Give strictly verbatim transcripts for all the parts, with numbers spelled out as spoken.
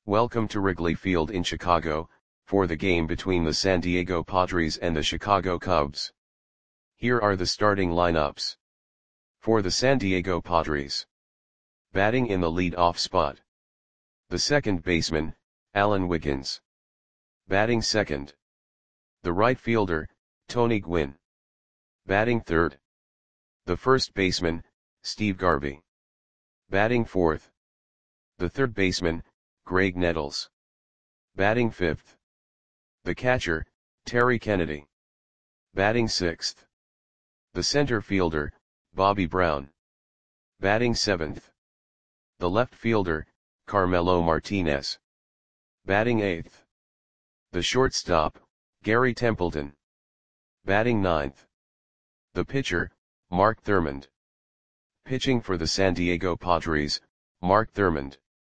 Welcome to Wrigley Field in Chicago, for the game between the San Diego Padres and the Chicago Cubs. Here are the starting lineups. For the San Diego Padres. Batting in the lead-off spot. The second baseman, Alan Wiggins. Batting second. The right fielder, Tony Gwynn. Batting third. The first baseman, Steve Garvey. Batting fourth. The third baseman, Graig Nettles. Batting fifth. The catcher, Terry Kennedy. Batting sixth. The center fielder, Bobby Brown. Batting seventh. The left fielder, Carmelo Martinez. Batting eighth. The shortstop, Gary Templeton. Batting ninth. The pitcher, Mark Thurmond. Pitching for the San Diego Padres, Mark Thurmond.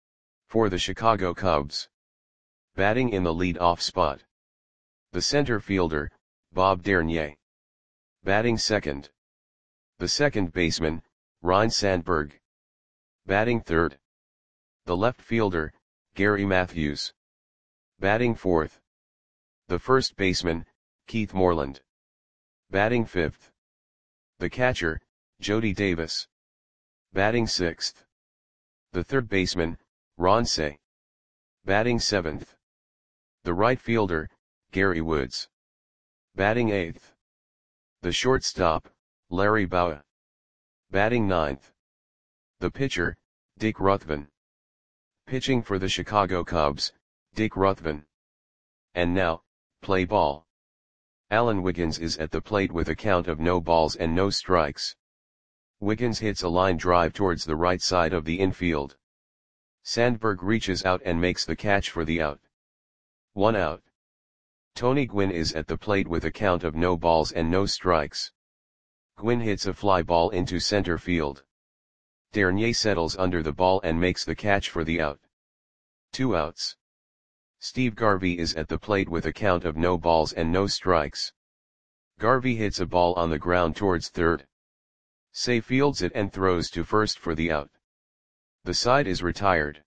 For the Chicago Cubs. Batting in the lead-off spot. The center fielder, Bob Dernier. Batting second. The second baseman, Ryne Sandberg. Batting third. The left fielder, Gary Matthews. Batting fourth. The first baseman, Keith Moreland. Batting fifth. The catcher, Jody Davis. Batting sixth. The third baseman, Ron Cey. Batting seventh. The right fielder, Gary Woods. Batting eighth. The shortstop, Larry Bowa. Batting ninth. The pitcher, Dick Ruthven. Pitching for the Chicago Cubs, Dick Ruthven. And now, play ball. Alan Wiggins is at the plate with a count of no balls and no strikes. Wiggins hits a line drive towards the right side of the infield. Sandberg reaches out and makes the catch for the out. One out. Tony Gwynn is at the plate with a count of no balls and no strikes. Gwynn hits a fly ball into center field. Dernier settles under the ball and makes the catch for the out. Two outs. Steve Garvey is at the plate with a count of no balls and no strikes. Garvey hits a ball on the ground towards third. Cey fields it and throws to first for the out. The side is retired.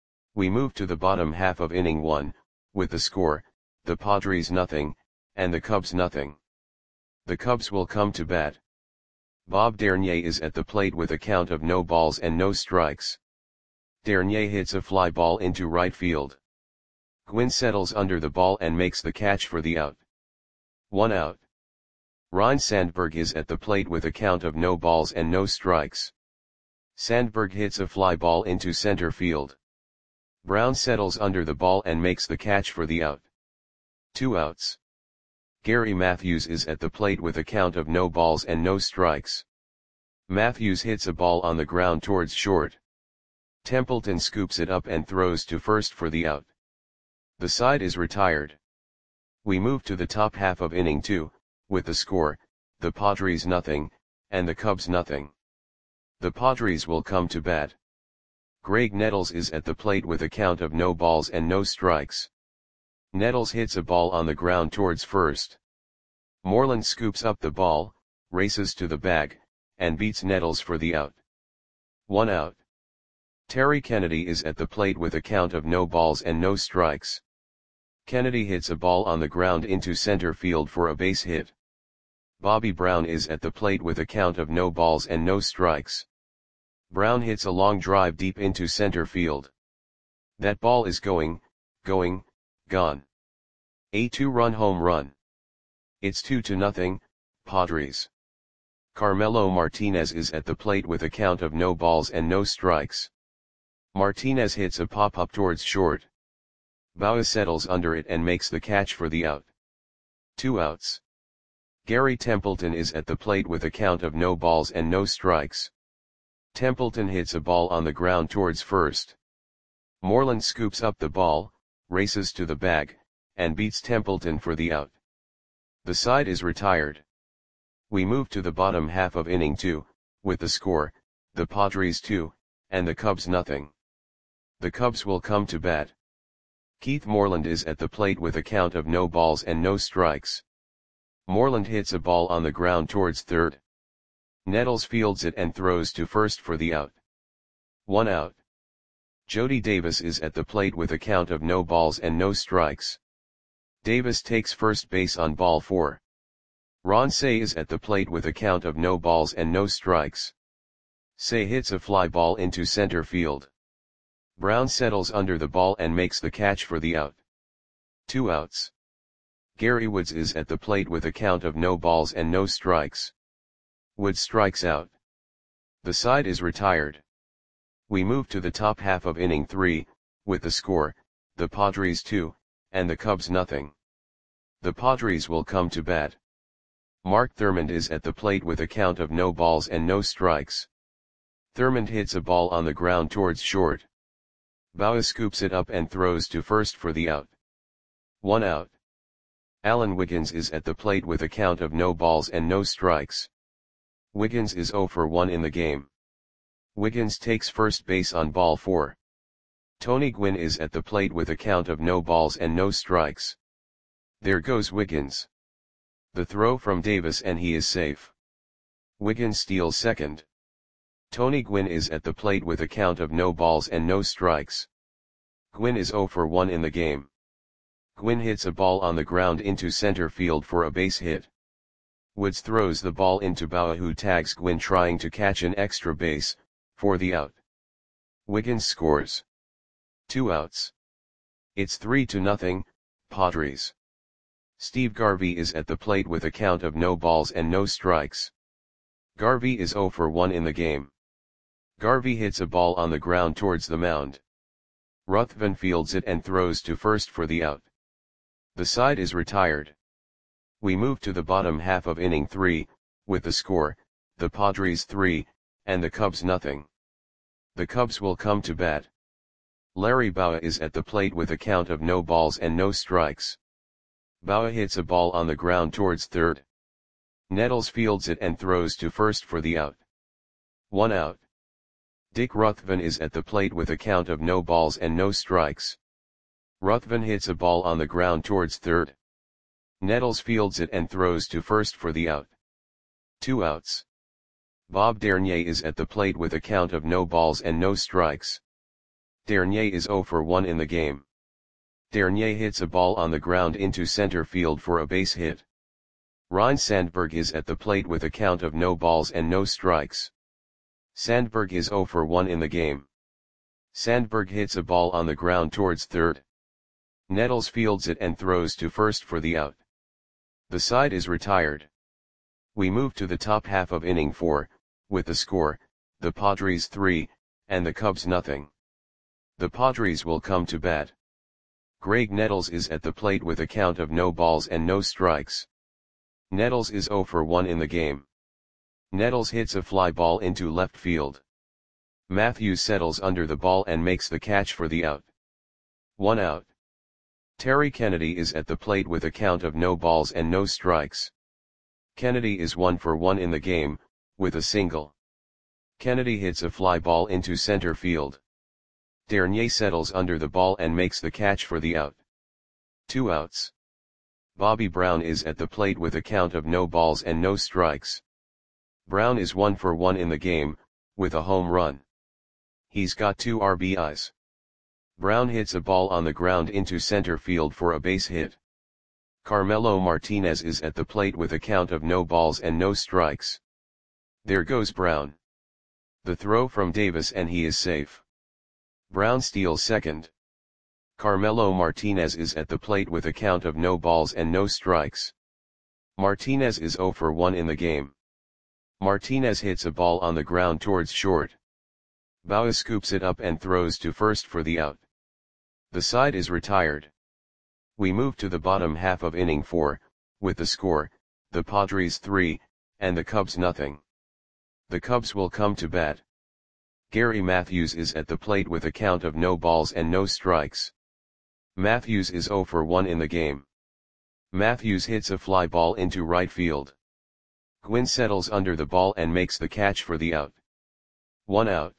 We move to the bottom half of inning one, with the score, the Padres nothing, and the Cubs nothing. The Cubs will come to bat. Bob Dernier is at the plate with a count of no balls and no strikes. Dernier hits a fly ball into right field. Gwynn settles under the ball and makes the catch for the out. One out. Ryne Sandberg is at the plate with a count of no balls and no strikes. Sandberg hits a fly ball into center field. Brown settles under the ball and makes the catch for the out. Two outs. Gary Matthews is at the plate with a count of no balls and no strikes. Matthews hits a ball on the ground towards short. Templeton scoops it up and throws to first for the out. The side is retired. We move to the top half of inning two, with the score, the Padres nothing, and the Cubs nothing. The Padres will come to bat. Graig Nettles is at the plate with a count of no balls and no strikes. Nettles hits a ball on the ground towards first. Moreland scoops up the ball, races to the bag, and beats Nettles for the out. One out. Terry Kennedy is at the plate with a count of no balls and no strikes. Kennedy hits a ball on the ground into center field for a base hit. Bobby Brown is at the plate with a count of no balls and no strikes. Brown hits a long drive deep into center field. That ball is going, going, gone. A two-run home run. It's two to nothing, Padres. Carmelo Martinez is at the plate with a count of no balls and no strikes. Martinez hits a pop-up towards short. Bowa settles under it and makes the catch for the out. Two outs. Gary Templeton is at the plate with a count of no balls and no strikes. Templeton hits a ball on the ground towards first. Moreland scoops up the ball, races to the bag, and beats Templeton for the out. The side is retired. We move to the bottom half of inning two, with the score, the Padres two, and the Cubs nothing. The Cubs will come to bat. Keith Moreland is at the plate with a count of no balls and no strikes. Moreland hits a ball on the ground towards third. Nettles fields it and throws to first for the out. One out. Jody Davis is at the plate with a count of no balls and no strikes. Davis takes first base on ball four. Ron Cey is at the plate with a count of no balls and no strikes. Cey hits a fly ball into center field. Brown settles under the ball and makes the catch for the out. Two outs. Gary Woods is at the plate with a count of no balls and no strikes. Woods strikes out. The side is retired. We move to the top half of inning three, with the score, the Padres two, and the Cubs nothing. The Padres will come to bat. Mark Thurmond is at the plate with a count of no balls and no strikes. Thurmond hits a ball on the ground towards short. Bauer scoops it up and throws to first for the out. One out. Alan Wiggins is at the plate with a count of no balls and no strikes. Wiggins is oh for one in the game. Wiggins takes first base on ball four. Tony Gwynn is at the plate with a count of no balls and no strikes. There goes Wiggins. The throw from Davis and he is safe. Wiggins steals second. Tony Gwynn is at the plate with a count of no balls and no strikes. Gwynn is oh for one in the game. Gwynn hits a ball on the ground into center field for a base hit. Woods throws the ball into Bauer, who tags Gwynn trying to catch an extra base, for the out. Wiggins scores. Two outs. It's three to nothing, Padres. Steve Garvey is at the plate with a count of no balls and no strikes. Garvey is oh for one in the game. Garvey hits a ball on the ground towards the mound. Ruthven fields it and throws to first for the out. The side is retired. We move to the bottom half of inning three, with the score, the Padres three, and the Cubs nothing. The Cubs will come to bat. Larry Bauer is at the plate with a count of no balls and no strikes. Bauer hits a ball on the ground towards third. Nettles fields it and throws to first for the out. One out. Dick Ruthven is at the plate with a count of no balls and no strikes. Ruthven hits a ball on the ground towards third. Nettles fields it and throws to first for the out. Two outs. Bob Dernier is at the plate with a count of no balls and no strikes. Dernier is oh for one in the game. Dernier hits a ball on the ground into center field for a base hit. Ryne Sandberg is at the plate with a count of no balls and no strikes. Sandberg is oh for one in the game. Sandberg hits a ball on the ground towards third. Nettles fields it and throws to first for the out. The side is retired. We move to the top half of inning four, with the score, the Padres three, and the Cubs nothing. The Padres will come to bat. Greg Nettles is at the plate with a count of no balls and no strikes. Nettles is oh for one in the game. Nettles hits a fly ball into left field. Matthews settles under the ball and makes the catch for the out. One out. Terry Kennedy is at the plate with a count of no balls and no strikes. Kennedy is one for one in the game, with a single. Kennedy hits a fly ball into center field. Dernier settles under the ball and makes the catch for the out. Two outs. Bobby Brown is at the plate with a count of no balls and no strikes. Brown is one for one in the game, with a home run. He's got two R B Is. Brown hits a ball on the ground into center field for a base hit. Carmelo Martinez is at the plate with a count of no balls and no strikes. There goes Brown. The throw from Davis and he is safe. Brown steals second. Carmelo Martinez is at the plate with a count of no balls and no strikes. Martinez is oh for one in the game. Martinez hits a ball on the ground towards short. Bauer scoops it up and throws to first for the out. The side is retired. We move to the bottom half of inning four, with the score, the Padres three, and the Cubs nothing. The Cubs will come to bat. Gary Matthews is at the plate with a count of no balls and no strikes. Matthews is oh for one in the game. Matthews hits a fly ball into right field. Gwynn settles under the ball and makes the catch for the out. One out.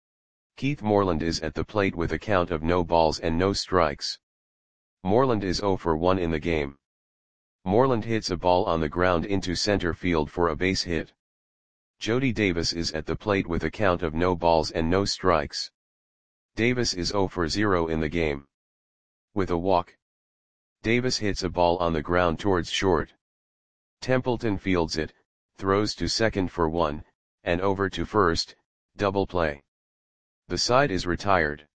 Keith Moreland is at the plate with a count of no balls and no strikes. Moreland is oh for one in the game. Moreland hits a ball on the ground into center field for a base hit. Jody Davis is at the plate with a count of no balls and no strikes. Davis is zero for zero in the game. With a walk, Davis hits a ball on the ground towards short. Templeton fields it, throws to second for one, and over to first, double play. The side is retired.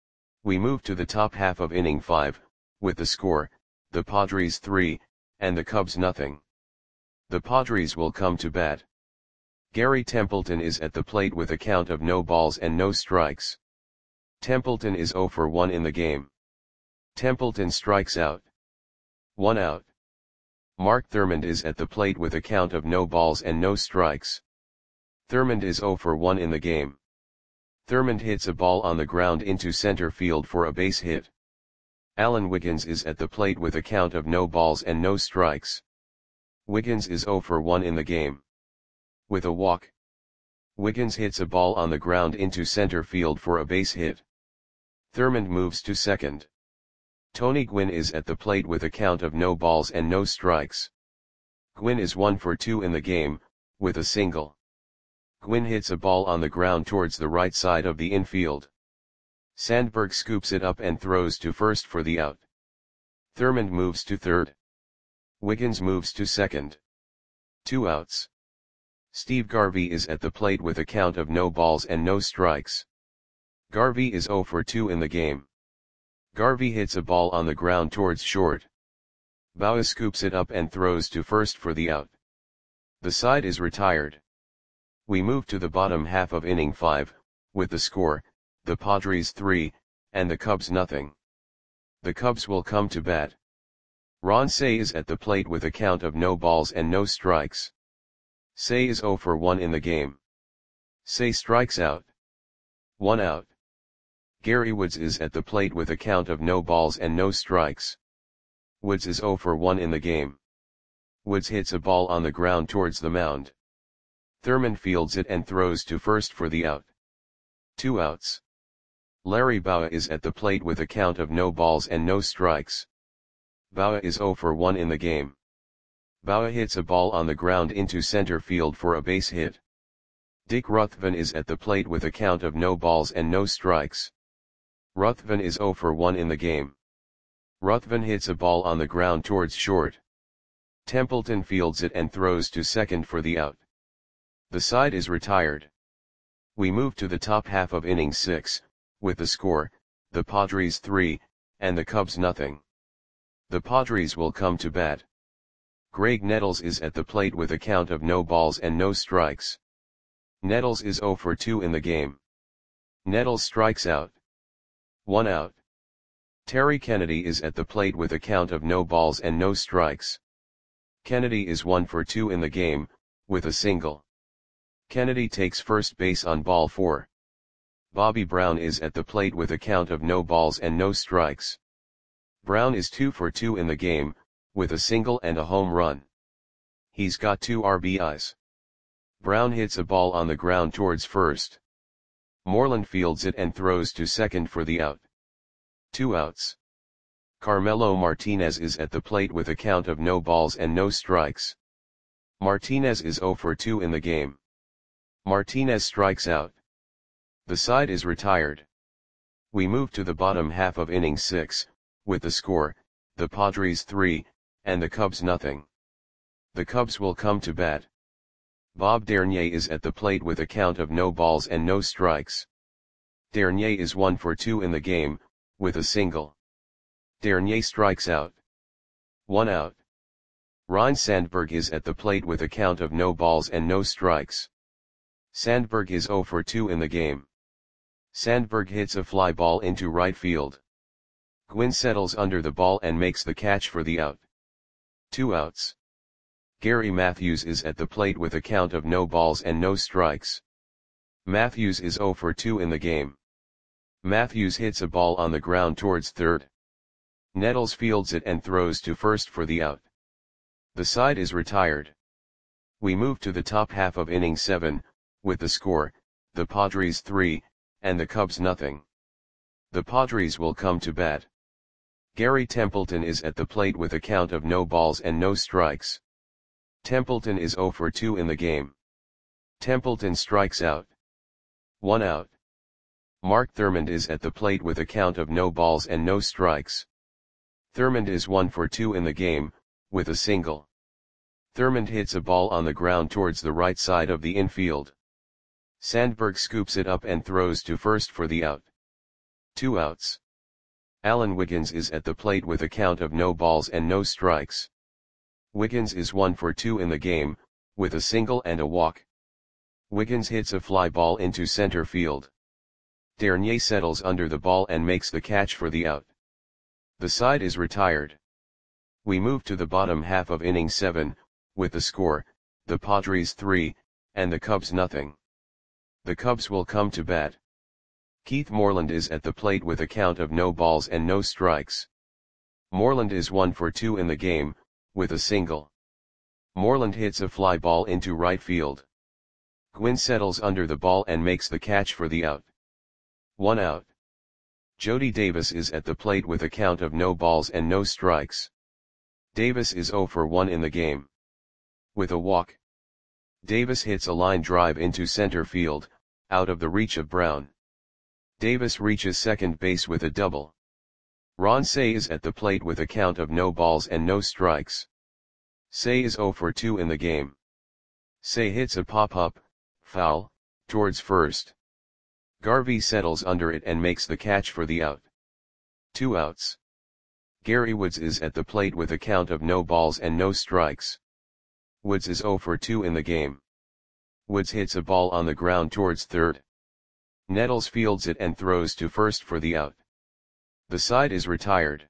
We move to the top half of inning five, with the score, the Padres three, and the Cubs nothing. The Padres will come to bat. Gary Templeton is at the plate with a count of no balls and no strikes. Templeton is zero for one in the game. Templeton strikes out. One out. Mark Thurmond is at the plate with a count of no balls and no strikes. Thurmond is zero for one in the game. Thurmond hits a ball on the ground into center field for a base hit. Alan Wiggins is at the plate with a count of no balls and no strikes. Wiggins is zero for one in the game. With a walk, Wiggins hits a ball on the ground into center field for a base hit. Thurmond moves to second. Tony Gwynn is at the plate with a count of no balls and no strikes. Gwynn is one for two in the game, with a single. Gwynn hits a ball on the ground towards the right side of the infield. Sandberg scoops it up and throws to first for the out. Thurmond moves to third. Wiggins moves to second. Two outs. Steve Garvey is at the plate with a count of no balls and no strikes. Garvey is zero for two in the game. Garvey hits a ball on the ground towards short. Bauer scoops it up and throws to first for the out. The side is retired. We move to the bottom half of inning five, with the score, the Padres three, and the Cubs nothing. The Cubs will come to bat. Ron Cey is at the plate with a count of no balls and no strikes. Cey is zero for one in the game. Cey strikes out. One out. Gary Woods is at the plate with a count of no balls and no strikes. Woods is zero for one in the game. Woods hits a ball on the ground towards the mound. Thurmond fields it and throws to first for the out. Two outs. Larry Bowa is at the plate with a count of no balls and no strikes. Bowa is zero for one in the game. Bowa hits a ball on the ground into center field for a base hit. Dick Ruthven is at the plate with a count of no balls and no strikes. Ruthven is zero for one in the game. Ruthven hits a ball on the ground towards short. Templeton fields it and throws to second for the out. The side is retired. We move to the top half of inning six, with the score, the Padres three, and the Cubs nothing. The Padres will come to bat. Greg Nettles is at the plate with a count of no balls and no strikes. Nettles is zero for two in the game. Nettles strikes out. One out. Terry Kennedy is at the plate with a count of no balls and no strikes. Kennedy is one for two in the game, with a single. Kennedy takes first base on ball four. Bobby Brown is at the plate with a count of no balls and no strikes. Brown is two for two in the game, with a single and a home run. He's got two R B Is. Brown hits a ball on the ground towards first. Moreland fields it and throws to second for the out. Two outs. Carmelo Martinez is at the plate with a count of no balls and no strikes. Martinez is zero for two in the game. Martinez strikes out. The side is retired. We move to the bottom half of inning six, with the score, the Padres three, and the Cubs nothing. The Cubs will come to bat. Bob Dernier is at the plate with a count of no balls and no strikes. Dernier is one for two in the game, with a single. Dernier strikes out. One out. Ryne Sandberg is at the plate with a count of no balls and no strikes. Sandberg is zero for two in the game. Sandberg hits a fly ball into right field. Gwynn settles under the ball and makes the catch for the out. Two outs. Gary Matthews is at the plate with a count of no balls and no strikes. Matthews is zero for two in the game. Matthews hits a ball on the ground towards third. Nettles fields it and throws to first for the out. The side is retired. We move to the top half of inning seven, with the score, the Padres three, and the Cubs nothing. The Padres will come to bat. Gary Templeton is at the plate with a count of no balls and no strikes. Templeton is zero for two in the game. Templeton strikes out. One out. Mark Thurmond is at the plate with a count of no balls and no strikes. Thurmond is one for two in the game, with a single. Thurmond hits a ball on the ground towards the right side of the infield. Sandberg scoops it up and throws to first for the out. Two outs. Alan Wiggins is at the plate with a count of no balls and no strikes. Wiggins is one for two in the game, with a single and a walk. Wiggins hits a fly ball into center field. Dernier settles under the ball and makes the catch for the out. The side is retired. We move to the bottom half of inning seven, with the score, the Padres three, and the Cubs nothing. The Cubs will come to bat. Keith Moreland is at the plate with a count of no balls and no strikes. Moreland is one for two in the game, with a single. Moreland hits a fly ball into right field. Gwynn settles under the ball and makes the catch for the out. One out. Jody Davis is at the plate with a count of no balls and no strikes. Davis is zero for one in the game. With a walk. Davis hits a line drive into center field, out of the reach of Brown. Davis reaches second base with a double. Ron Cey is at the plate with a count of no balls and no strikes. Cey is zero for two in the game. Cey hits a pop-up, foul, towards first. Garvey settles under it and makes the catch for the out. Two outs. Gary Woods is at the plate with a count of no balls and no strikes. Woods is zero for two in the game. Woods hits a ball on the ground towards third. Nettles fields it and throws to first for the out. The side is retired.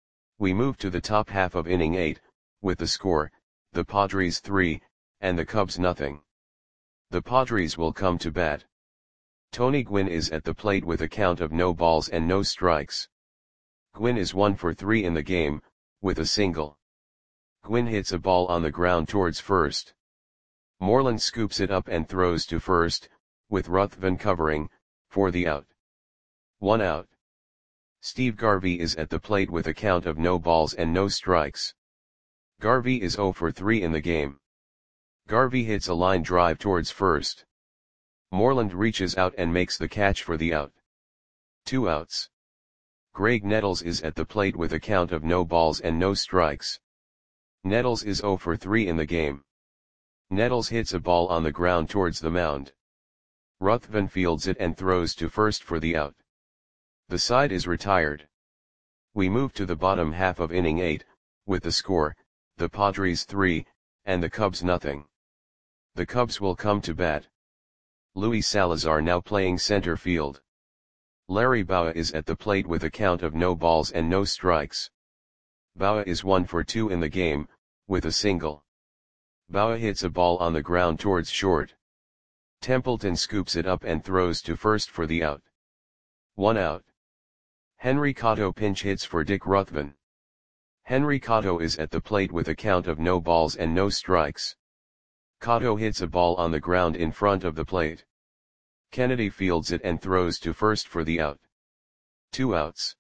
We move to the top half of inning eight, with the score, the Padres three, and the Cubs nothing. The Padres will come to bat. Tony Gwynn is at the plate with a count of no balls and no strikes. Gwynn is one for three in the game, with a single. Gwynn hits a ball on the ground towards first. Moreland scoops it up and throws to first, with Ruthven covering, for the out. One out. Steve Garvey is at the plate with a count of no balls and no strikes. Garvey is zero for three in the game. Garvey hits a line drive towards first. Moreland reaches out and makes the catch for the out. Two outs. Greg Nettles is at the plate with a count of no balls and no strikes. Nettles is zero for three in the game. Nettles hits a ball on the ground towards the mound. Ruthven fields it and throws to first for the out. The side is retired. We move to the bottom half of inning eight, with the score, the Padres three, and the Cubs nothing. The Cubs will come to bat. Luis Salazar now playing center field. Larry Bowa is at the plate with a count of no balls and no strikes. Bowa is one for two in the game, with a single. Bowa hits a ball on the ground towards short. Templeton scoops it up and throws to first for the out. One out. Henry Cotto pinch hits for Dick Ruthven. Henry Cotto is at the plate with a count of no balls and no strikes. Cotto hits a ball on the ground in front of the plate. Kennedy fields it and throws to first for the out. Two outs.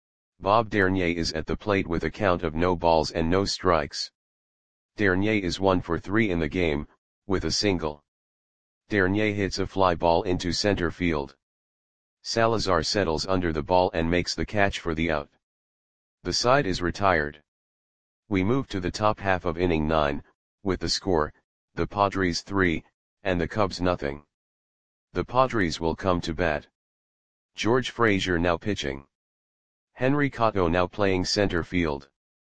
Bob Dernier is at the plate with a count of no balls and no strikes. Dernier is one for three in the game, with a single. Dernier hits a fly ball into center field. Salazar settles under the ball and makes the catch for the out. The side is retired. We move to the top half of inning nine, with the score, the Padres three, and the Cubs nothing. The Padres will come to bat. George Frazier now pitching. Henry Cotto now playing center field.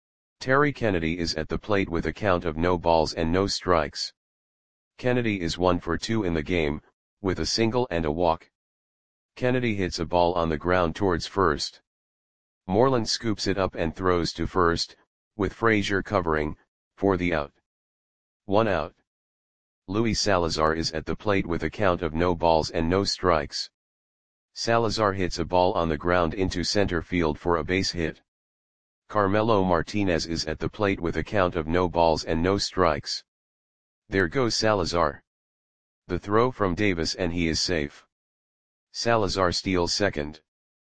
Terry Kennedy is at the plate with a count of no balls and no strikes. Kennedy is one for two in the game, with a single and a walk. Kennedy hits a ball on the ground towards first. Moreland scoops it up and throws to first, with Frazier covering, for the out. One out. Luis Salazar is at the plate with a count of no balls and no strikes. Salazar hits a ball on the ground into center field for a base hit. Carmelo Martinez is at the plate with a count of no balls and no strikes. There goes Salazar. The throw from Davis and he is safe. Salazar steals second.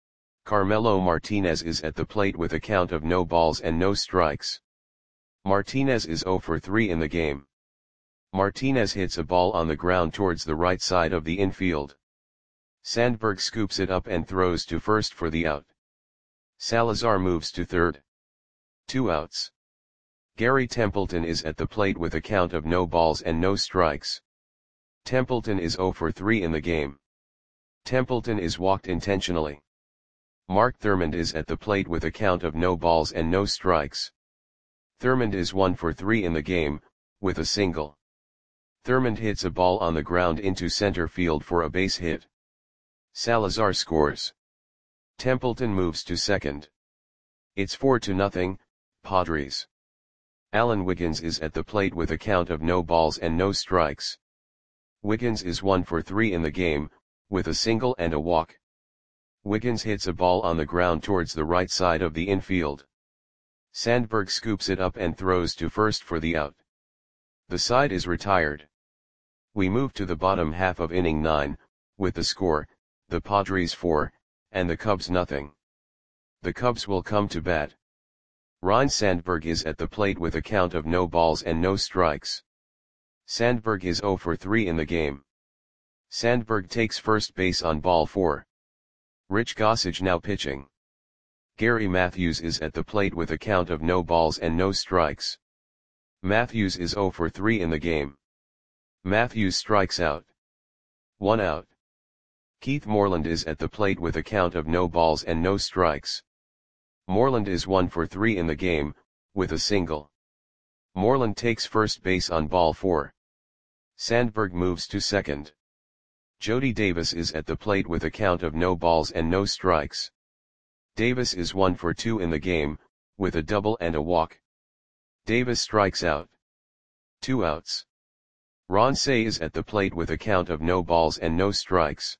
Carmelo Martinez is at the plate with a count of no balls and no strikes. Martinez is zero for three in the game. Martinez hits a ball on the ground towards the right side of the infield. Sandberg scoops it up and throws to first for the out. Salazar moves to third. Two outs. Gary Templeton is at the plate with a count of no balls and no strikes. Templeton is zero for three in the game. Templeton is walked intentionally. Mark Thurmond is at the plate with a count of no balls and no strikes. Thurmond is one for three in the game, with a single. Thurmond hits a ball on the ground into center field for a base hit. Salazar scores. Templeton moves to second. It's four to nothing, Padres. Alan Wiggins is at the plate with a count of no balls and no strikes. Wiggins is one for three in the game, with a single and a walk. Wiggins hits a ball on the ground towards the right side of the infield. Sandberg scoops it up and throws to first for the out. The side is retired. We move to the bottom half of inning nine, with the score, the Padres four, and the Cubs nothing. The Cubs will come to bat. Ryne Sandberg is at the plate with a count of no balls and no strikes. Sandberg is zero for three in the game. Sandberg takes first base on ball four. Rich Gossage now pitching. Gary Matthews is at the plate with a count of no balls and no strikes. Matthews is zero for three in the game. Matthews strikes out. One out. Keith Moreland is at the plate with a count of no balls and no strikes. Moreland is one for three in the game, with a single. Moreland takes first base on ball four. Sandberg moves to second. Jody Davis is at the plate with a count of no balls and no strikes. Davis is one for two in the game, with a double and a walk. Davis strikes out. Two outs. Ron Cey is at the plate with a count of no balls and no strikes.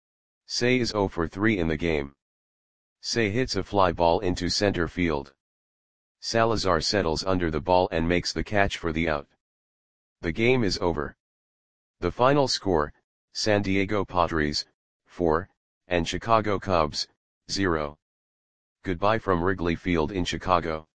Cey is zero for three in the game. Cey hits a fly ball into center field. Salazar settles under the ball and makes the catch for the out. The game is over. The final score, San Diego Padres, four, and Chicago Cubs, zero. Goodbye from Wrigley Field in Chicago.